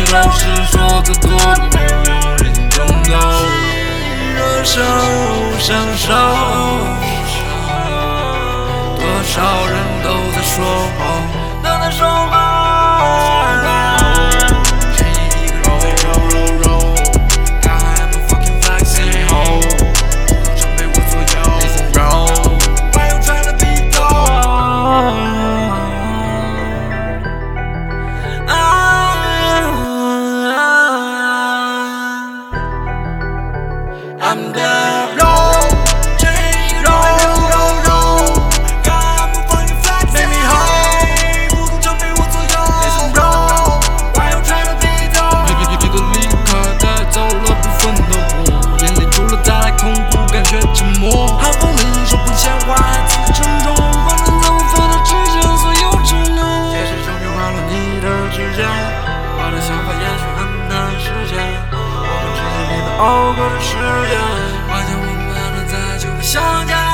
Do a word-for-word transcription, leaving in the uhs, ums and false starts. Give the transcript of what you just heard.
少实说的多的没有人懂懂，热手相守，多少人都在说谎，都在说谎。便宜一个人在揉揉揉 ，I'm a fucking flexing hoe， 通常被我左右。Listen bro，Why you trying to be told？ I'm the low, change low, low, low. I'm a fucking flex, baby hoe， 不通常被我左右。Listen bro, why you tryna be told？ 你你的离开带走了部分的我，眼里除了带来恐怖，感觉沉默。好风人说不像话，自沉重，不能在无法的之间所有承诺。也许终于花了你的指甲，我的想法也许很难实现。我们之间你们熬过的时间，我想我们能在就相见。